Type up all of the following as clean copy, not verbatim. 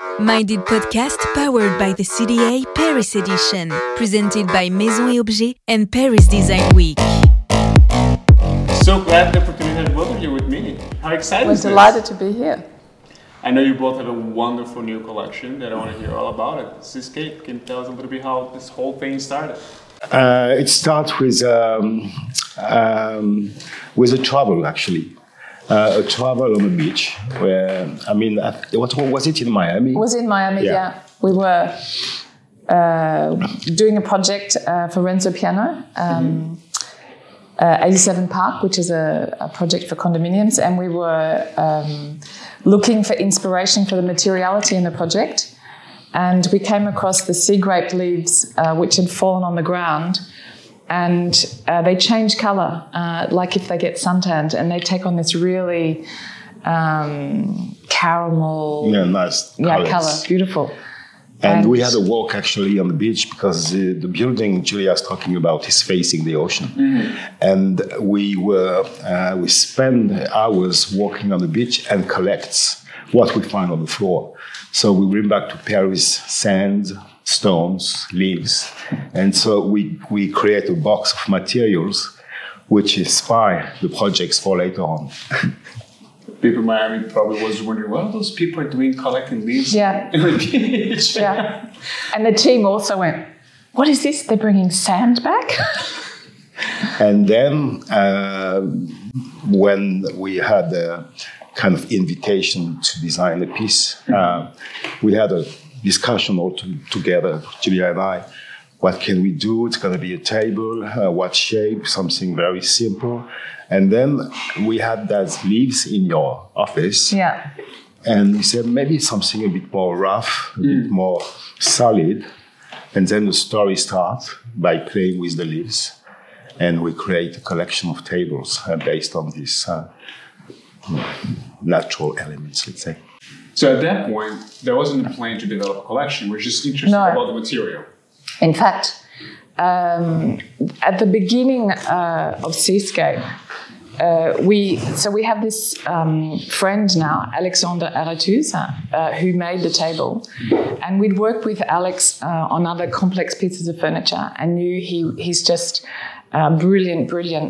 Minded podcast powered by the CDA Paris edition, presented by Maison et Objets and Paris Design Week. So glad the opportunity to have both of you with me. How exciting is this? We're delighted to be here. I know you both have a wonderful new collection that I want to hear all about it. Seascape, can you tell us a little bit how this whole thing started? It starts with a travel, actually. A travel on the beach where, what was it in Miami? It was in Miami, yeah. We were doing a project for Renzo Piano, 87 Park, which is a project for condominiums, and we were looking for inspiration for the materiality in the project. And we came across the sea grape leaves, which had fallen on the ground. And they change colour, like if they get suntanned, and they take on this really caramel, nice colour, beautiful. And we had a walk actually on the beach because the building Julia's talking about is facing the ocean, and we spend hours walking on the beach and collects what we find on the floor. So we bring back to Paris sand, stones, leaves, and so we create a box of materials which inspire the projects for later on. People in Miami probably was wondering what those people are doing collecting leaves in the beach. Yeah, and the team also went, "What is this? They're bringing sand back?" And then when we had a kind of invitation to design a piece, we had a discussion all together, Julia and I. What can we do? It's going to be a table. What shape? Something very simple. And then we had those leaves in your office. Yeah. And we said maybe something a bit more rough, a bit more solid. And then the story starts by playing with the leaves. And we create a collection of tables based on these natural elements, let's say. So at that point, there wasn't a plan to develop a collection. We're just interested about the material. In fact, at the beginning of Seascape, we have this friend now, Alexandre Aretuz, who made the table, and we'd worked with Alex on other complex pieces of furniture, and knew he's just brilliant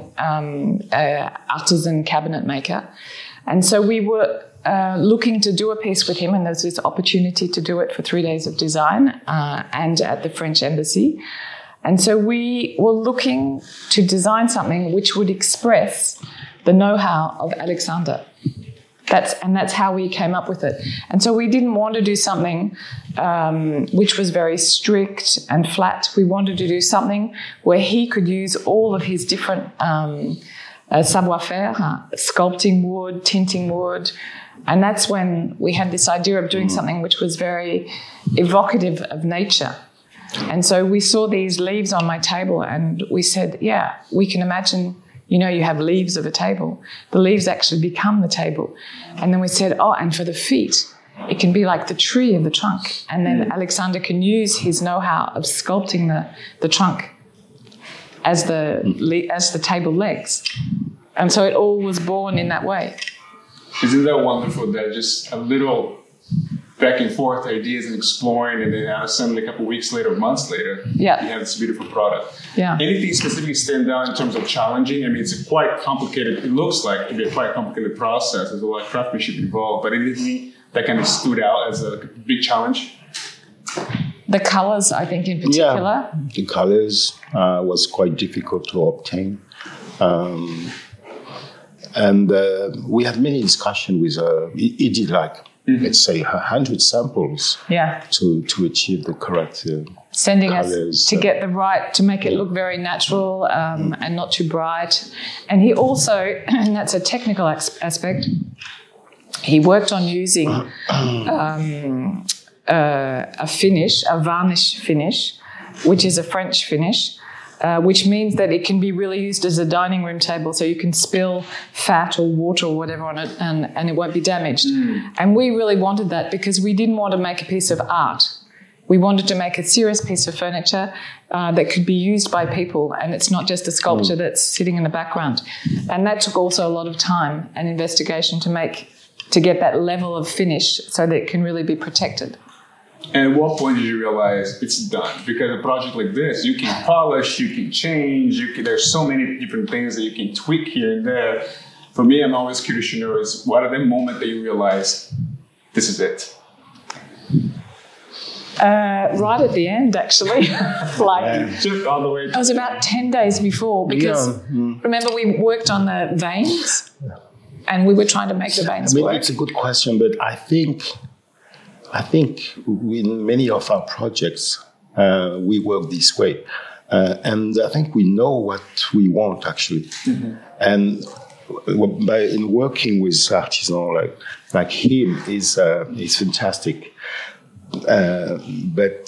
artisan cabinet maker, and so we were looking to do a piece with him, and there was this opportunity to do it for 3 days of design and at the French Embassy. And so we were looking to design something which would express the know-how of Alexander. That's how we came up with it. And so we didn't want to do something which was very strict and flat. We wanted to do something where he could use all of his different savoir-faire, sculpting wood, tinting wood. And that's when we had this idea of doing something which was very evocative of nature. And so we saw these leaves on my table and we said, yeah, we can imagine, you have leaves of a table. The leaves actually become the table. And then we said, and for the feet, it can be like the tree of the trunk. And then Alexander can use his know-how of sculpting the trunk as the table legs. And so it all was born in that way. Isn't that wonderful that just a little back and forth ideas and exploring, and then suddenly a couple of weeks later, months later, you have this beautiful product. Yeah. Anything specifically stand out in terms of challenging? I mean, it's a quite complicated, it looks like to be a quite complicated process. There's a lot of craftsmanship involved, but anything that kind of stood out as a big challenge? The colors, I think, in particular. Yeah, the colors was quite difficult to obtain. And we had many discussions with, he did let's say 100 samples to achieve the correct sending colors, us to get the right, to make it look very natural and not too bright. And he also, and that's a technical aspect, he worked on using a finish, a varnish finish, which is a French finish, which means that it can be really used as a dining room table, so you can spill fat or water or whatever on it and it won't be damaged. And we really wanted that because we didn't want to make a piece of art. We wanted to make a serious piece of furniture that could be used by people, and it's not just a sculpture that's sitting in the background. And that took also a lot of time and investigation to get that level of finish so that it can really be protected. And at what point did you realize it's done? Because a project like this, you can polish, you can change, there's so many different things that you can tweak here and there. For me, I'm always curious to know is what are the moment that you realize this is it? Right at the end, actually. Just all the way. It was about 10 days before because remember we worked on the veins and we were trying to make the veins work. It's a good question, but I think in many of our projects, we work this way. And I think we know what we want, actually. Mm-hmm. And in working with artisans like him is fantastic. But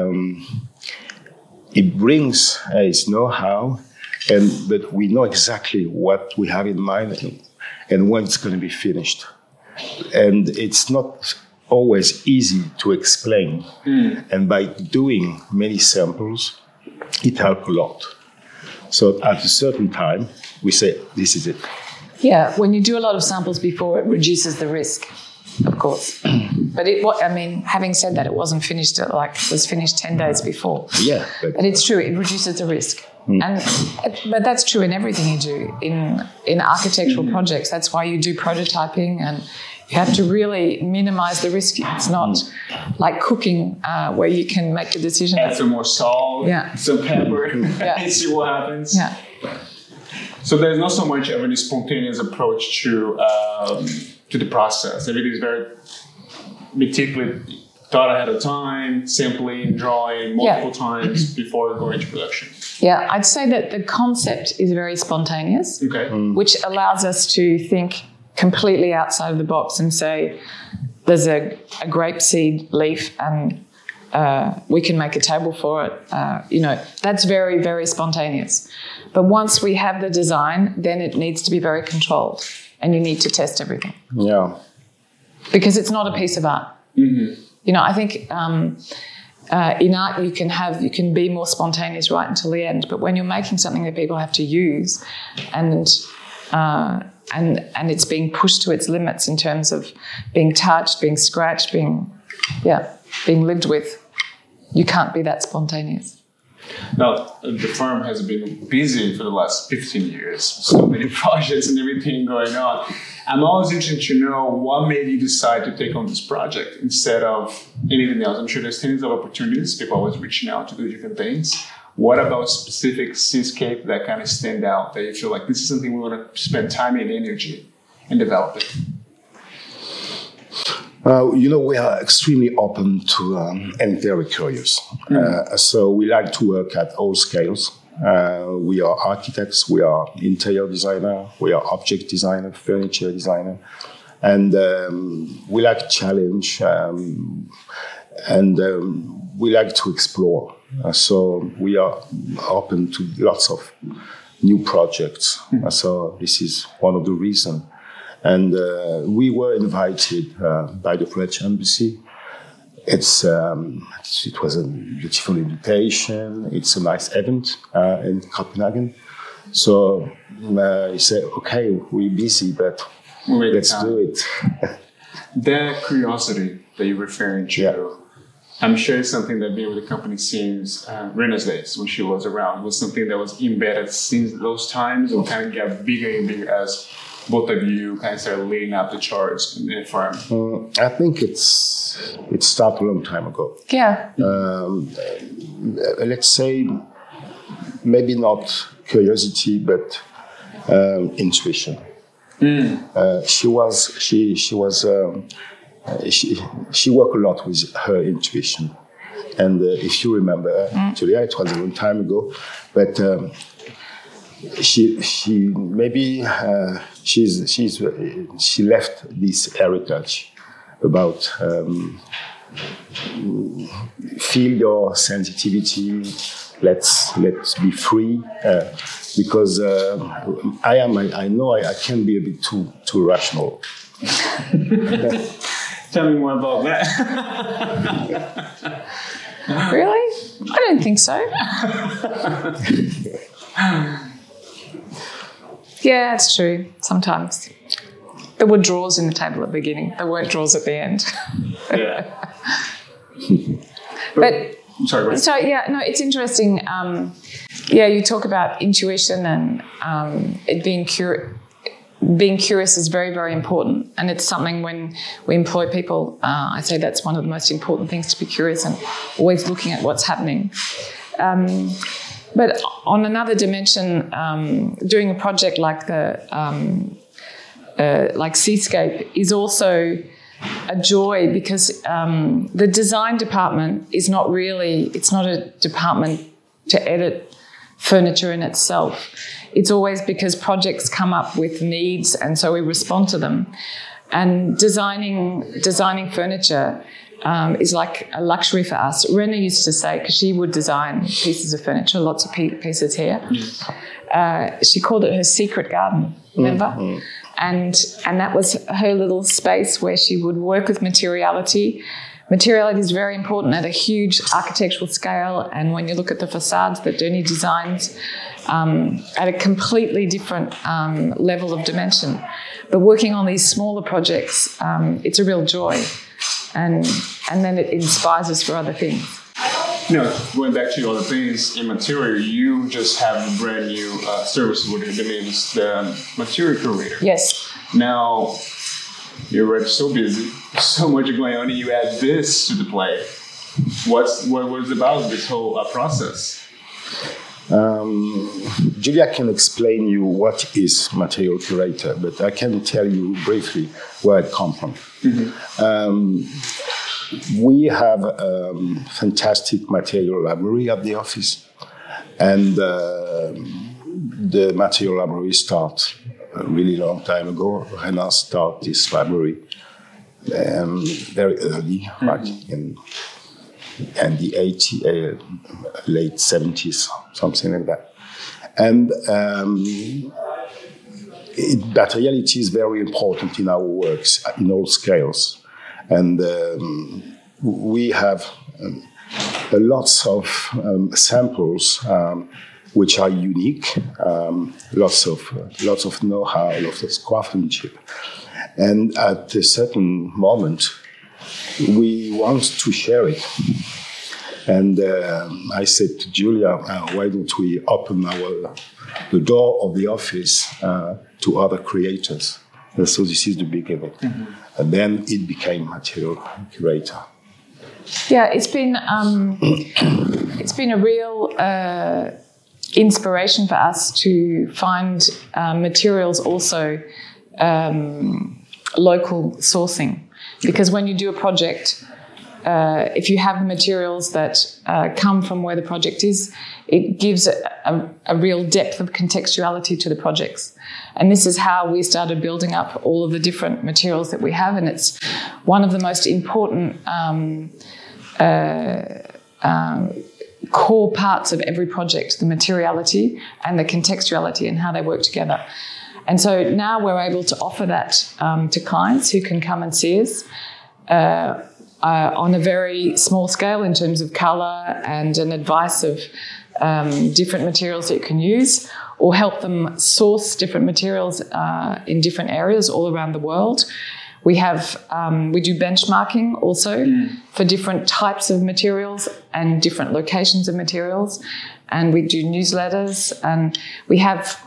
it brings his know-how, but we know exactly what we have in mind and when it's going to be finished. And it's not always easy to explain. And by doing many samples, it helps a lot. So at a certain time, we say, this is it. Yeah, when you do a lot of samples before, it reduces the risk, of course. But having said that, it wasn't finished, it was finished 10 days before. Yeah. But it's true, it reduces the risk. But that's true in everything you do, in architectural projects. That's why you do prototyping, and you have to really minimize the risk. It's not like cooking where you can make a decision. Add some more salt, some pepper, and see what happens. Yeah. So there's not so much of any spontaneous approach to the process. Everything is very meticulously thought ahead of time, sampling, drawing multiple times before going to production. Yeah, I'd say that the concept is very spontaneous, which allows us to think completely outside of the box and say, there's a grapeseed leaf and we can make a table for it. That's very, very spontaneous. But once we have the design, then it needs to be very controlled and you need to test everything. Yeah. Because it's not a piece of art. Mm-hmm. I think in art you can be more spontaneous right until the end. But when you're making something that people have to use and it's being pushed to its limits in terms of being touched, being scratched, being lived with, you can't be that spontaneous. Now, the firm has been busy for the last 15 years. So many projects and everything going on. I'm always interested to know what made you decide to take on this project instead of anything else. I'm sure there's tons of opportunities. People always reaching out to do different things. What about specific seascape that kind of stand out that you feel like this is something we want to spend time and energy in developing? We are extremely open to and very curious. So we like to work at all scales. We are architects, we are interior designer, we are object designer, furniture designer, and we like challenge and we like to explore. So we are open to lots of new projects. So this is one of the reasons. And we were invited by the French embassy. It was a beautiful invitation. It's a nice event in Copenhagen. So he said, okay, we're busy, but let's do it. That curiosity that you're referring to, I'm sure it's something that being with the company since Rena's days, when she was around, was something that was embedded since those times, or kind of got bigger and bigger as both of you kind of started leading up the charts in the firm? I think it started a long time ago. Yeah. Let's say maybe not curiosity, but intuition. She worked a lot with her intuition, and if you remember, Julia, it was a long time ago, but. She left this heritage about feel your sensitivity. Let's be free because I know I can be a bit too rational. Tell me more about that. Really? I don't think so. Yeah, it's true. Sometimes. There were drawers in the table at the beginning. There weren't drawers at the end. But sorry, go ahead. so yeah, no, it's interesting. You talk about intuition and it being curious is very, very important. And it's something when we employ people, I say that's one of the most important things, to be curious and always looking at what's happening. But on another dimension, doing a project like like Seascape is also a joy, because the design department is not a department to edit furniture in itself. It's always because projects come up with needs, and so we respond to them. And designing furniture is like a luxury for us. Rena used to say, because she would design pieces of furniture, lots of pieces here. She called it her secret garden, remember? Mm-hmm. And that was her little space where she would work with materiality. Materiality is very important at a huge architectural scale, and when you look at the facades that Denis designs, at a completely different level of dimension. But working on these smaller projects, it's a real joy, and then it inspires us for other things. Going back to other things in material, you just have a brand new service with the name is the Material Curator. Yes. Now, you're already so busy, so much going on, and you add this to the play. What was about this whole process? Julia can explain you what is Material Curator, but I can tell you briefly where it comes from. Mm-hmm. We have a fantastic material library at the office, and the material library started a really long time ago. Rena started this library very early, like in the late 70s, something like that. And materiality is very important in our works, in all scales. And we have lots of samples which are unique, lots of know-how, lots of craftsmanship. And at a certain moment, we want to share it. And I said to Julia, why don't we open the door of the office to other creators? And so this is the beginning. Mm-hmm. And then it became Material Curator. Yeah, it's been a real inspiration for us to find materials also local sourcing. Because when you do a project, if you have materials that come from where the project is, it gives a real depth of contextuality to the projects. And this is how we started building up all of the different materials that we have. And it's one of the most important core parts of every project, the materiality and the contextuality and how they work together. And so now we're able to offer that to clients who can come and see us on a very small scale in terms of colour and an advice of different materials that you can use, or help them source different materials in different areas all around the world. We do benchmarking also for different types of materials and different locations of materials, and we do newsletters, and we have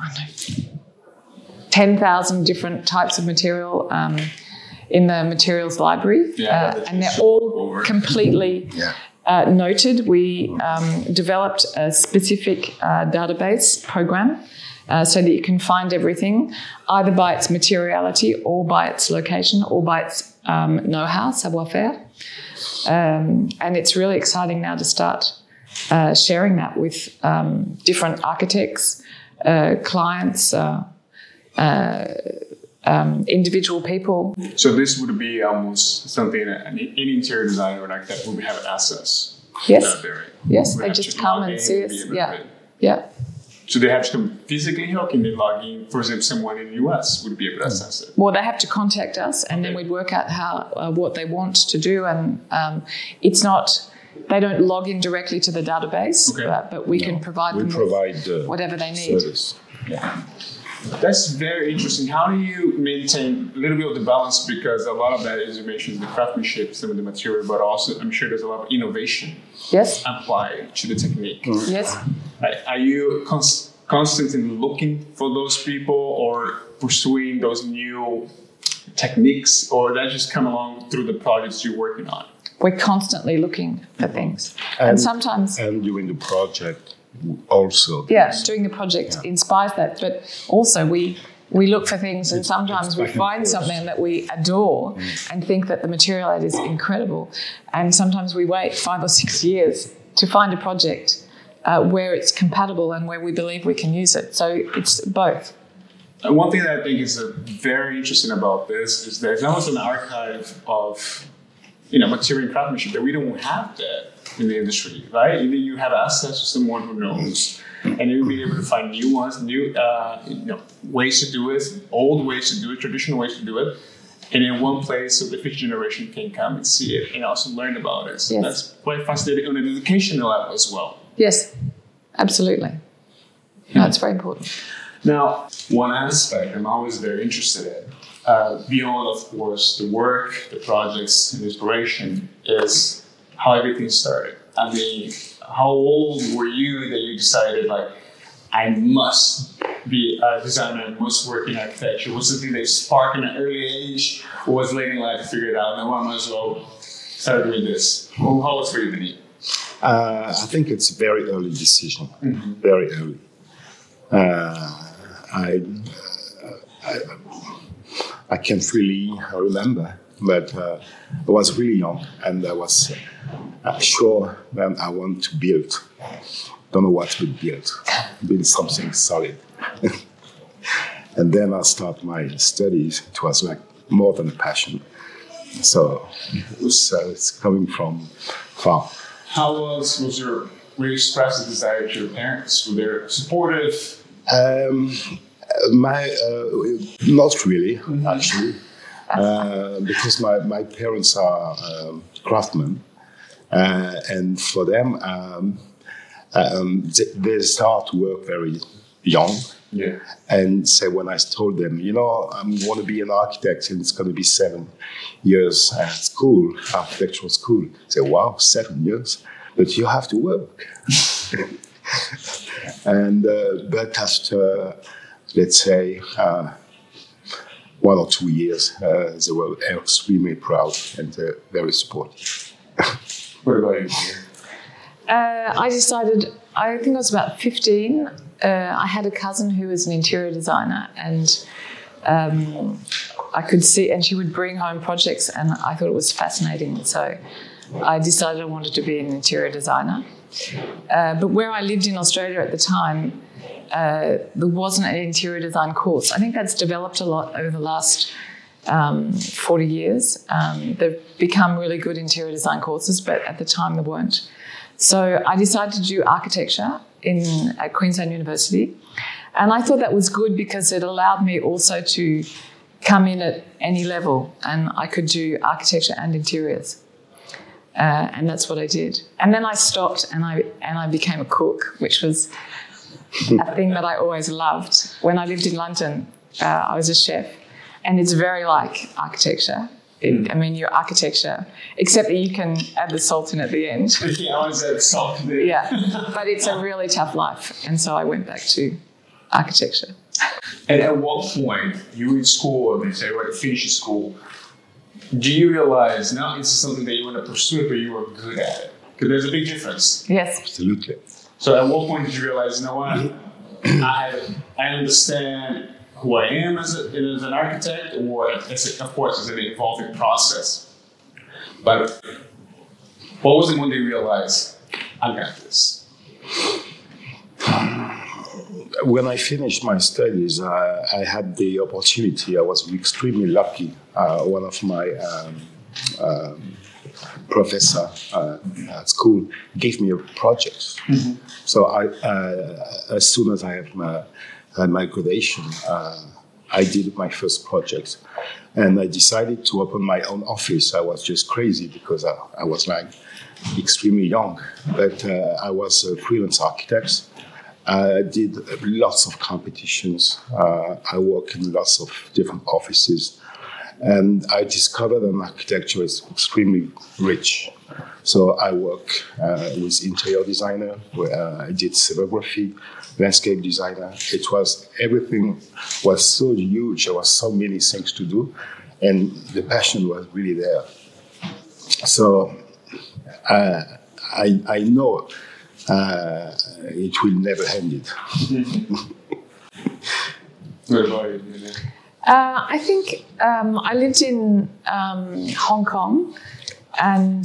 10,000 different types of material in the materials library, and they're all completely noted. We developed a specific database program so that you can find everything either by its materiality or by its location or by its know-how, savoir-faire. And it's really exciting now to start sharing that with different architects, clients, individual people. So this would be almost something that any interior designer like that would have access. Yes. Yes, they just come and see us. Yeah. So they have to come physically here, or can they log in? For example, someone in the US would be able to access it. Well, they have to contact us, and then we'd work out what they want to do. And it's not, they don't log in directly to the database, but we can provide them with whatever they need. Service. Yeah. That's very interesting. How do you maintain a little bit of the balance? Because a lot of that, as you mentioned, the craftsmanship, some of the material, but also I'm sure there's a lot of innovation applied to the technique. Yes. Are you constantly looking for those people or pursuing those new techniques, or that just come along through the projects you're working on? We're constantly looking for things. And sometimes... And during the project also. Yeah, doing the project inspires that. But also we look for things, and sometimes we find something that we adore and think that the material is incredible. And sometimes we wait 5 or 6 years to find a project where it's compatible and where we believe we can use it. So it's both. And one thing that I think is very interesting about this is there's almost an archive of material and craftsmanship that we don't have that in the industry, right? Either you have access to someone who knows, and you'll be able to find new ones, new ways to do it, old ways to do it, traditional ways to do it, and in one place so the future generation can come and see it and also learn about it. So that's quite fascinating on an educational level as well. Yes, absolutely. No, it's very important. Now, one aspect I'm always very interested in, beyond, of course, the work, the projects, and inspiration, is how everything started. I mean, how old were you that you decided, I must be a designer, I must work in architecture? Was it something that sparked in an early age, or was late in life to figure it out? No, I might as well start doing this. Well, how was it for you, Denis? I think it's a very early decision, very early. I can't really remember, but I was really young, and I was sure that I want to build. Don't know what to build something solid. And then I start my studies. It was more than a passion. So it's coming from far. How were you expressing the desire to your parents? Were they supportive? Not really, actually, because my parents are craftsmen, and for them, they start to work very young. Yeah. And so when I told them, I want to be an architect, and it's going to be 7 years at school, architectural school, they say, wow, 7 years, but you have to work. And but after, let's say, 1 or 2 years, they were extremely proud and very supportive. What about you? I decided, I think I was about 15. I had a cousin who was an interior designer, and I could see, and she would bring home projects, and I thought it was fascinating. So I decided I wanted to be an interior designer. But where I lived in Australia at the time, there wasn't an interior design course. I think that's developed a lot over the last 40 years. They've become really good interior design courses, but at the time there weren't. So I decided to do architecture at Queensland University. And I thought that was good because it allowed me also to come in at any level, and I could do architecture and interiors. And that's what I did. And then I stopped and I became a cook, which was a thing that I always loved. When I lived in London, I was a chef, and it's very like architecture. Your architecture, except that you can add the salt in at the end. Yeah, I always add salt in there. Yeah, but it's a really tough life. And so I went back to architecture. And at what point, you were in school, and they say, right, finish school, do you realize now it's something that you want to pursue, but you were good at it? Because there's a big difference. Yes. Absolutely. So at what point did you realize, what? I understand who I am as an architect, or of course, it's an evolving process. But what was it when you realized, I got this? When I finished my studies, I had the opportunity. I was extremely lucky. One of my professor at school gave me a project. Mm-hmm. So as soon as I had my graduation, I did my first project, and I decided to open my own office. I was just crazy because I was extremely young, but I was a freelance architect. I did lots of competitions. I work in lots of different offices. And I discovered that architecture is extremely rich. So I work with interior designer, where I did scenography, landscape designer. Everything was so huge. There was so many things to do. And the passion was really there. So I know it will never end it. What about you, Julia? I think I lived in Hong Kong, and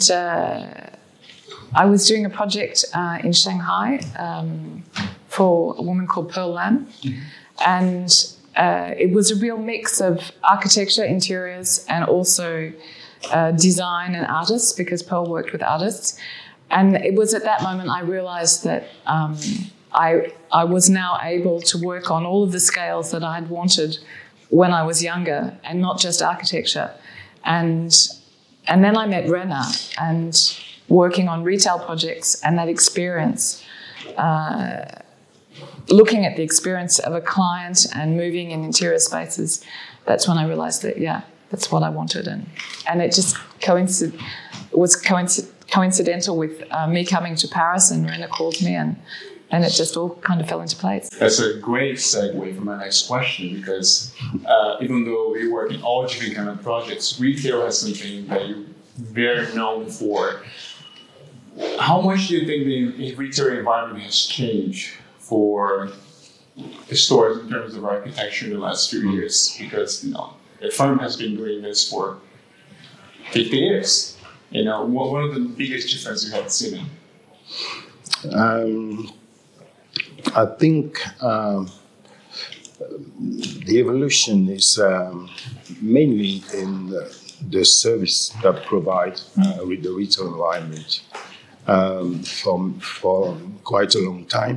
I was doing a project in Shanghai for a woman called Pearl Lam, and it was a real mix of architecture, interiors, and also design and artists, because Pearl worked with artists. And it was at that moment I realized that I was now able to work on all of the scales that I had wanted when I was younger, and not just architecture. And then I met Rena, and working on retail projects, and that experience, looking at the experience of a client and moving in interior spaces, that's when I realized that, yeah, that's what I wanted. And it just was coincidental with me coming to Paris, and Rena called me, and it just all kind of fell into place. That's a great segue for my next question, because even though we work in all different kind of projects, retail has something that you're very known for. How much do you think the retail environment has changed for the stores in terms of architecture in the last few years? Because, the firm has been doing this for 50 years. What are the biggest differences you have seen? I think the evolution is mainly in the service that provide with the retail environment. For quite a long time,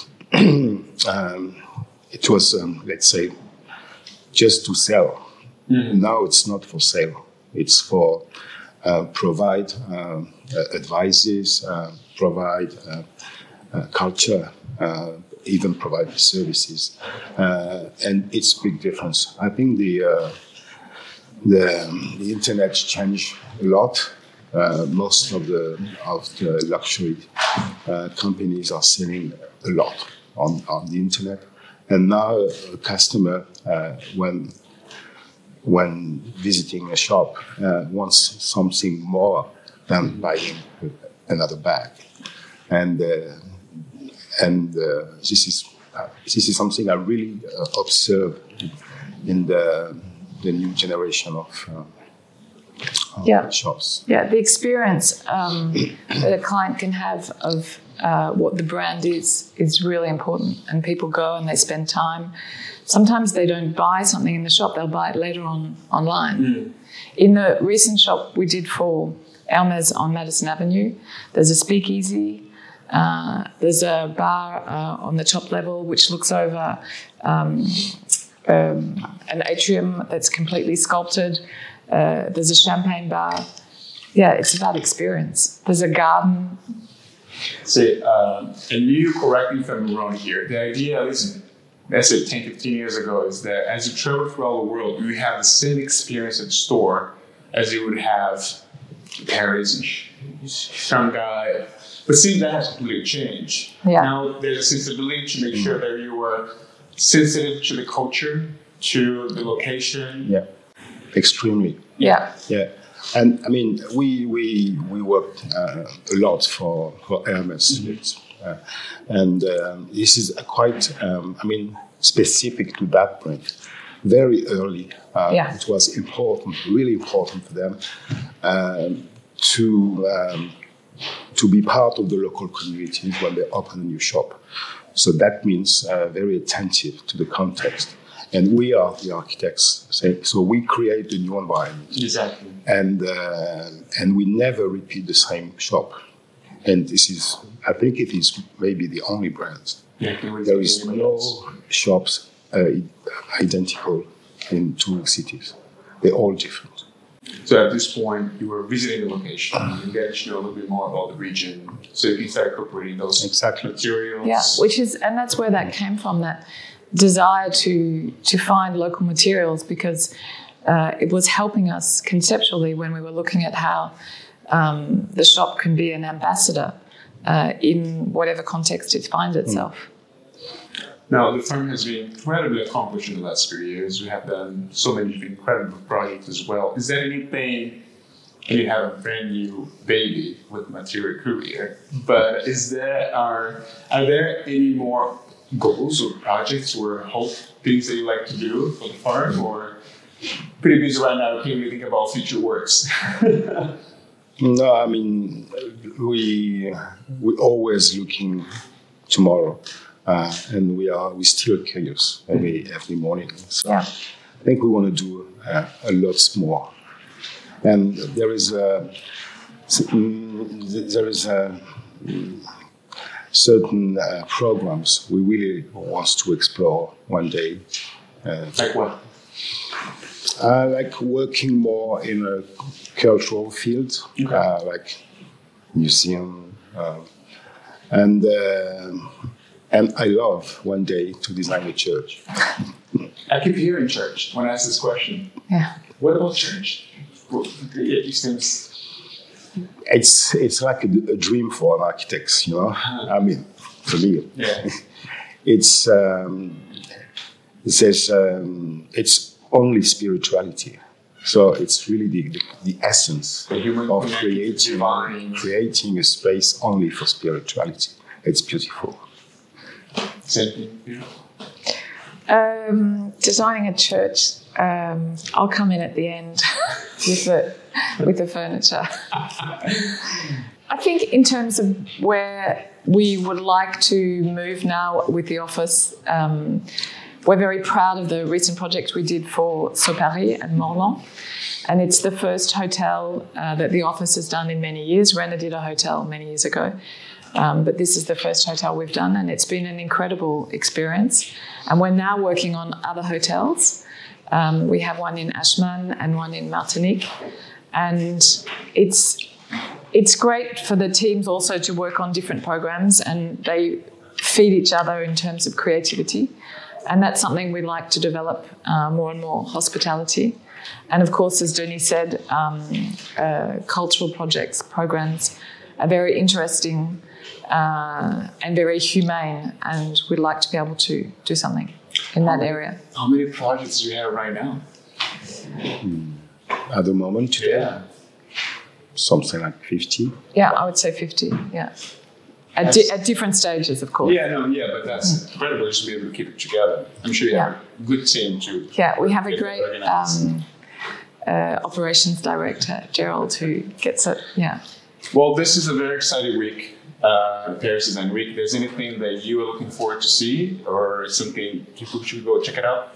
it was, let's say, just to sell. Mm-hmm. Now it's not for sale. It's for provide advices, provide culture, even provide services, and it's a big difference. I think the internet changed a lot. Most of the luxury companies are selling a lot on the internet, and now a customer when visiting a shop wants something more than buying another bag, and this is something I really observe in the new generation of shops. Yeah, the experience that a client can have of what the brand is really important. And people go and they spend time. Sometimes they don't buy something in the shop, they'll buy it later on online. Mm. In the recent shop we did for Hermes on Madison Avenue, there's a speakeasy, there's a bar on the top level which looks over an atrium that's completely sculpted. There's a champagne bar. Yeah, it's about experience. There's a garden. See, and you correct me if I'm wrong here. The idea, at least, let's say 10, 15 years ago, is that as you travel throughout the world, you have the same experience at the store as you would have in Paris, Shanghai. But see, that has completely changed. Yeah. Now there's a sensibility to make sure that you are sensitive to the culture, to the location. Yeah, extremely. Yeah. Yeah. And I mean, we worked a lot for Hermes, and this is quite, specific to that brand. Very early, it was important, really important for them to be part of the local communities when they open a new shop. So that means very attentive to the context. And we are the architects, so we create the new environment. Exactly. And we never repeat the same shop. And this is, I think it is maybe the only brand. Yeah, there is no shops identical in two cities. They're all different. So at this point, you were visiting the location, you get to know a little bit more about the region, so you can start incorporating those materials. Yeah, and that's where that came from, that desire to find local materials, because it was helping us conceptually when we were looking at how the shop can be an ambassador in whatever context it finds itself. Now, the firm has been incredibly accomplished in the last few years. We have done so many incredible projects as well. Is there anything, and you have a brand new baby with Material Courier, but are there any more goals or projects or things that you like to do for the firm, or pretty busy right now, can't really think about future works? No, I mean, we always looking tomorrow. And we're still curious every morning. So I think we want to do a lot more. And there is certain programs we really want to explore one day. Like what? Like working more in a cultural field, like museum, and I love one day to design a church. I keep hearing church when I ask this question. Yeah. What about church? It seems... It's like a dream for an architect, you know. I mean, for me, it's only spirituality. So it's really the essence of creating a space only for spirituality. It's beautiful. Designing a church, I'll come in at the end with the furniture. I think in terms of where we would like to move now with the office, we're very proud of the recent project we did for Paris and Morlan. And it's the first hotel that the office has done in many years. Renner did a hotel many years ago. But this is the first hotel we've done, and it's been an incredible experience. And we're now working on other hotels. We have one in Ashman and one in Martinique. And it's great for the teams also to work on different programs, and they feed each other in terms of creativity. And that's something we like to develop more and more, hospitality. And of course, as Denis said, cultural programs are very interesting and very humane, and we'd like to be able to do something in that area. How many projects do you have right now? At the moment, today, something like 50. Yeah, I would say 50, yeah. At different stages, of course. But that's incredible to be able to keep it together. I'm sure you have a good team too. Yeah, we have a great operations director, Gerald, who gets it, Well, this is a very exciting week, Paris Design Week. There's anything that you are looking forward to see, or something people should go check it out?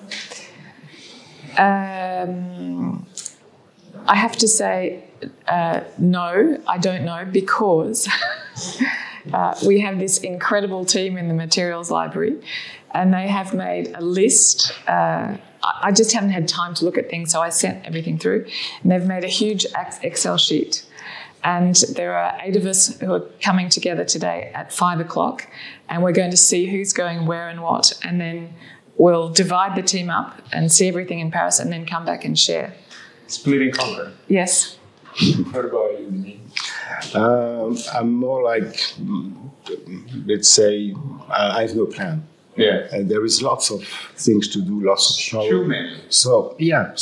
I have to say, no, I don't know, because we have this incredible team in the materials library, and they have made a list. I just haven't had time to look at things, so I sent everything through. And they've made a huge Excel sheet. And there are 8 of us who are coming together today at 5 o'clock, and we're going to see who's going where and what, and then we'll divide the team up and see everything in Paris, and then come back and share. Split and conquer. Yes. What about you, Denis? I'm more like, let's say, I have no plan. Yeah. And there is lots of things to do, lots of shows. Human. So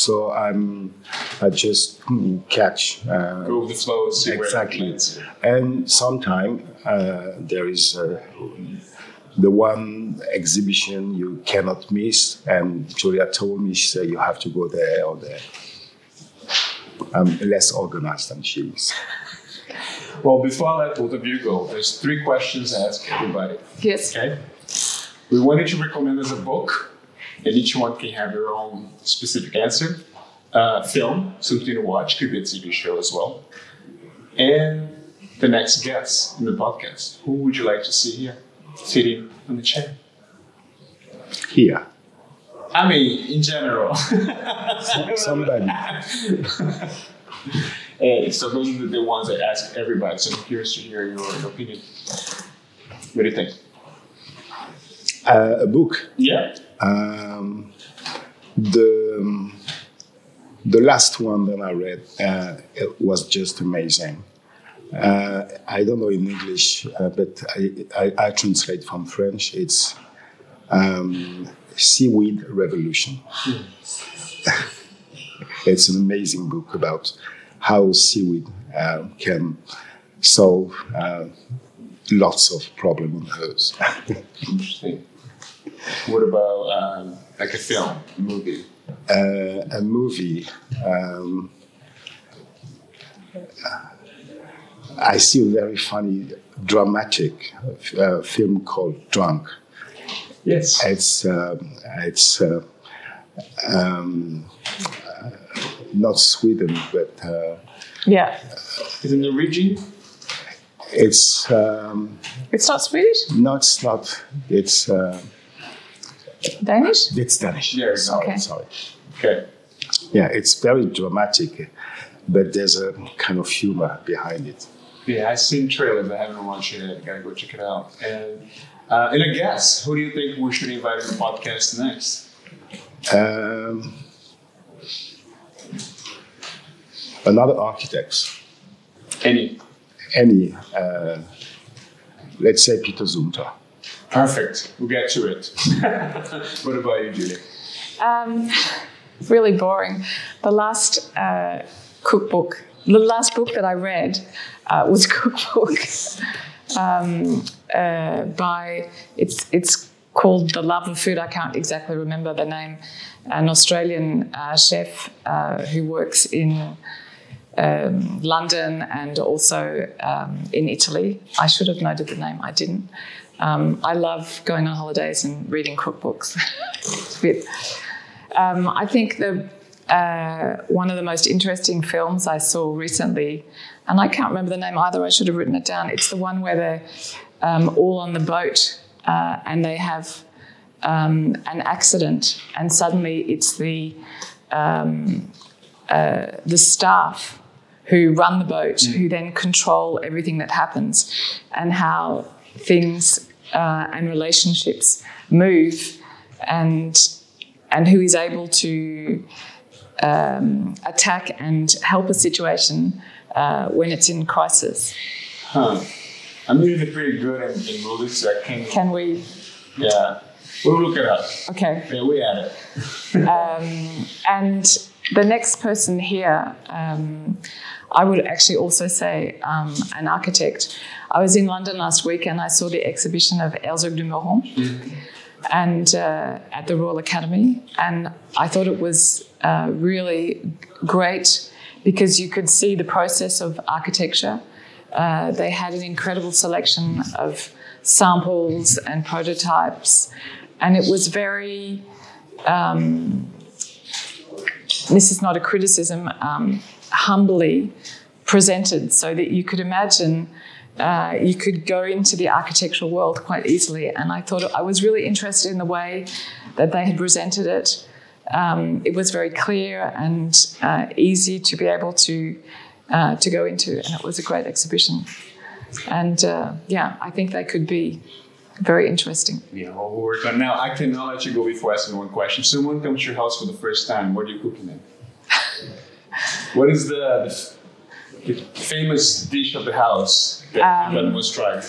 I just catch. Go with the flow, see exactly. Where it leads. And sometimes there is the one exhibition you cannot miss, and Julia told me, she said, you have to go there or there. I'm less organized than she is. Well, before I let both of you go, there's 3 questions I ask everybody. Yes. Okay? We wanted to recommend as a book, and each one can have their own specific answer. Film, something to watch, could be a TV show as well. And the next guest in the podcast. Who would you like to see here, sitting on the chair? Here. I mean, in general. Somebody. So those are the ones I ask everybody. So I'm curious to hear your opinion. What do you think? A book. Yeah. The last one that I read it was just amazing. I don't know in English, but I translate from French. It's Seaweed Revolution. It's an amazing book about how seaweed can solve lots of problems in Earth. Interesting. What about like a film, a movie? A movie. I see a very funny, dramatic film called Drunk. Yes. It's not Sweden, but Yeah. Is it Norwegian? it's It's not Swedish? no, it's not. It's Danish? it's Danish. Yeah, okay. Sorry. Okay. Yeah, it's very dramatic, but there's a kind of humor behind it. Yeah, I've seen trailers. I haven't watched it yet. I gotta go check it out. And I guess, who do you think we should invite on the podcast next? Another architect, Any. let's say Peter Zumthor. Perfect. We'll get to it. What about you, Julie? Really boring. The last cookbook, the last book that I read was a cookbook by, it's called The Love of Food. I can't exactly remember the name. An Australian chef who works in London and also in Italy. I should have noted the name, I didn't. I love going on holidays and reading cookbooks. I think one of the most interesting films I saw recently, and I can't remember the name either, I should have written it down. It's the one where they're all on the boat and they have an accident, and suddenly it's the staff who run the boat, who then control everything that happens, and how things and relationships move, and who is able to attack and help a situation when it's in crisis. Huh. I'm usually pretty good in movies, so I can... Can we? Yeah. We'll look it up. Okay. Yeah, we had it. And the next person here, I would actually also say an architect. I was in London last week and I saw the exhibition of Herzog de Meuron and at the Royal Academy, and I thought it was really great because you could see the process of architecture. They had an incredible selection of samples and prototypes, and it was very, this is not a criticism, humbly presented so that you could imagine you could go into the architectural world quite easily. And I thought I was really interested in the way that they had presented it. It was very clear and easy to be able to go into, and it was a great exhibition. And I think they could be very interesting. Yeah, well, we'll work on it. Now, I cannot let you go before asking one question. Someone comes to your house for the first time. What are you cooking then? What is the famous dish of the house that everyone must try?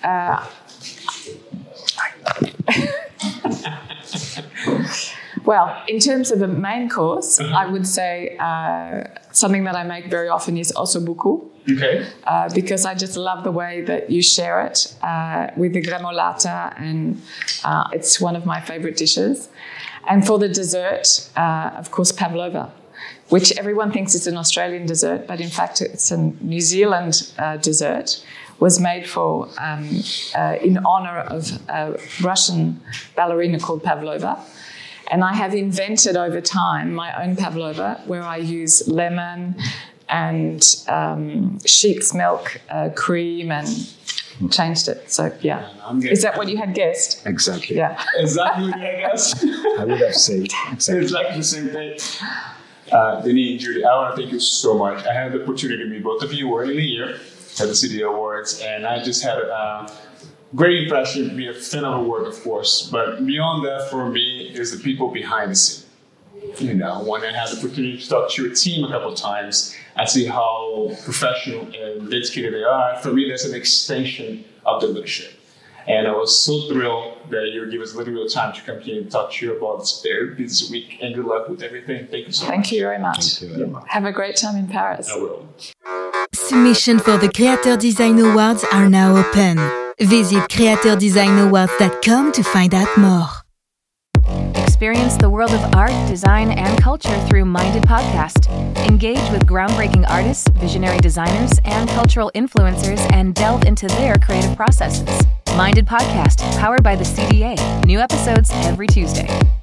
Well, in terms of a main course, I would say something that I make very often is ossobuco. Okay. Because I just love the way that you share it with the gremolata, and it's one of my favorite dishes. And for the dessert, of course, pavlova, which everyone thinks is an Australian dessert, but in fact it's a New Zealand dessert, was made for in honor of a Russian ballerina called Pavlova. And I have invented over time my own pavlova, where I use lemon and sheep's milk, cream, and changed it. So, yeah. Is that what you had guessed? Exactly. Yeah. Exactly what I guessed. I would have said Exactly the same thing. Denis, Julie, I want to thank you so much. I had the opportunity to meet both of you early in the year at the CDA Awards, and I just had a great impression, being a fan of the work, of course. But beyond that, for me, is the people behind the scene. You know, when I had the opportunity to talk to your team a couple of times, I see how professional and dedicated they are. For me, that's an extension of the leadership. And I was so thrilled that you give us a little bit of time to come here and talk to you about this very busy week. And good luck with everything. Thank you so much. Thank you very much. Thank you very much. Have a great time in Paris. I will. Submissions for the Creator Design Awards are now open. Visit creatordesignawards.com to find out more. Experience the world of art, design, and culture through Minded Podcast. Engage with groundbreaking artists, visionary designers, and cultural influencers and delve into their creative processes. Minded Podcast, powered by the CDA. New episodes every Tuesday.